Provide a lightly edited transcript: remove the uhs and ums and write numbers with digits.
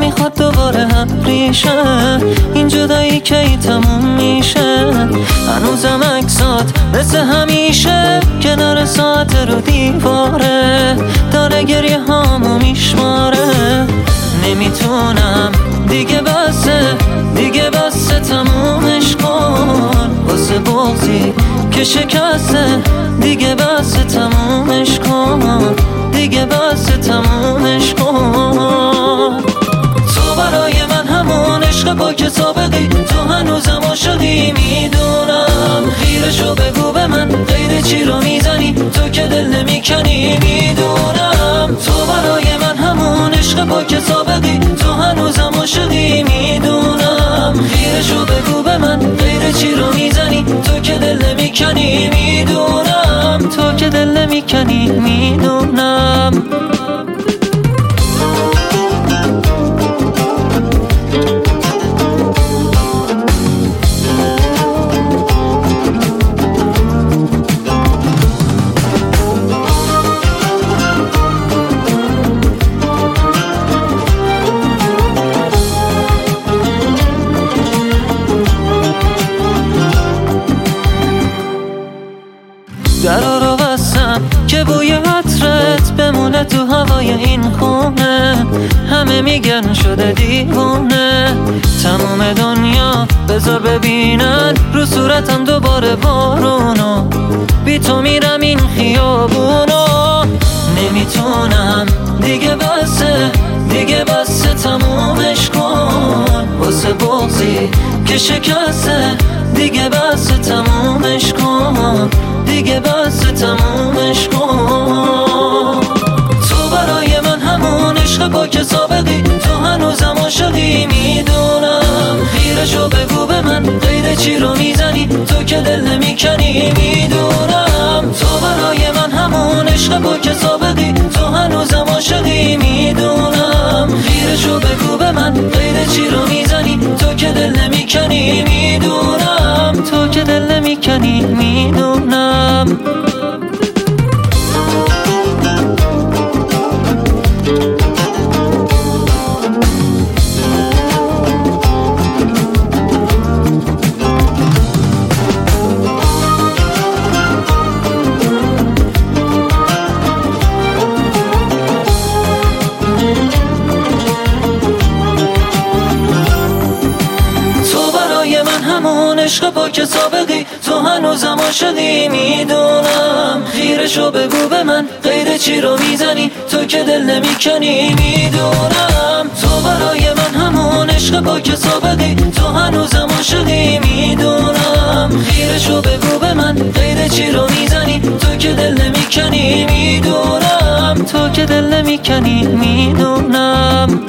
میخواد دوباره هم ریشه این جدایی که ای تموم میشه. هنوزم عکسات مثل همیشه کنار ساعت رو دیواره داره گریه هامو میشماره. نمیتونم دیگه بسه تمومش کن واسه بغضی که شکسته. دیگه بسه تمومش کن دیگه بسه تمومش کن. تو برای من همون عشق با که سابقی تو هنوزم عاشقی میدونم. خیرشو بگو به من غیر چی رو میزنی تو که دل نمیکنی میدونم. تو برای من همون عشق با که سابقی تو هنوزم عاشقی میدونم. خیرشو بگو به من غیر چی رو میزنی تو که دل نمیکنی میدونم. تو که دل نمیکنی میدونم. درا رو بستم که بوی عطرت بمونه تو هوای این خونه. همه میگن شده دیوونه تموم دنیا بذار ببینن رو صورتم دوباره بارونو. بی تو میرم این خیابونو. نمیتونم دیگه بسه تمومش کن واسه بغضی که شکسته. دیگه بسه تمومش کن دیگه بسه تمومش کن. تو برای من همون عشق با که سابقی تو هنوزم عاشقی میدونم. خیرشو بگو به من غیر چی رو میزنی تو که دل نمیکنی میدونم. تو برای من همون عشق با که سابقی تو هنوزم عاشقی میدونم. خیرشو بگو به من غیر چی رو میزنی تو که دل نمیکنی میدونم. تو که دل نمیکنی میدونم. همون عشق با که سابقی تو هنوزم عاشقی میدونم. خیرشو بگو به من غیر چی رو میزنی تو که دل نمیکنی میدونم. تو برای من همون عشق با که سابقی تو هنوزم عاشقی میدونم. خیرشو بگو به من غیر چی رو میزنی تو که دل نمیکنی میدونم. تو که دل نمیکنی میدونم.